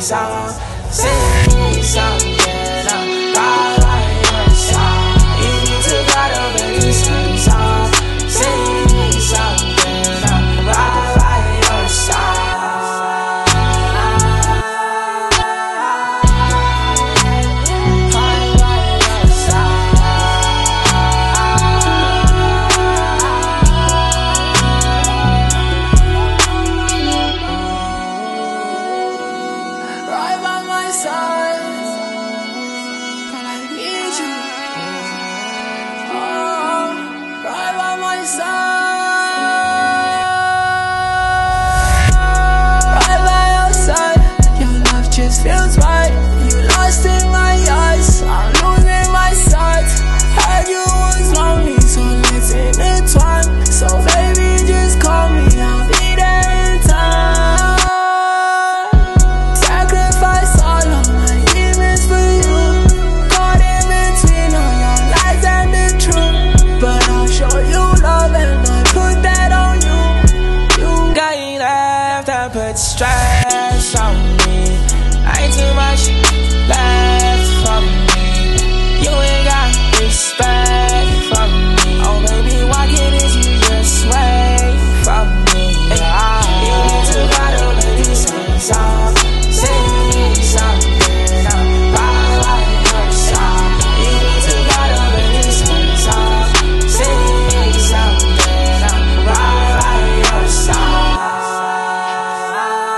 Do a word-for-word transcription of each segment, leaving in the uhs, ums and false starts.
song, sing something up, right by your side. You need to gotta make me sing song, sing something up, right by your side. Right by your side. Right by my side, girl, I need you. Oh, right by my side, right by your side. Your love just feels right. You lost in my eyes, I'm losing my sight. Heard you was lonely, so let's intertwine. So baby, just call me, I'll be there in time. Sacrifice all of my demons for you. Caught in between all your lies and the truth, but I'll show you love and I put that on you. You got left, I put stress on me. Ain't too much left from me. You ain't got respect from me. Oh baby, why can't you just wait from me? You need to gotta make me sing song, sing something up, right by your side. You need to gotta make me sing song, sing something up, right by your side.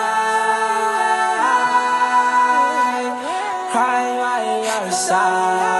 Right by your side.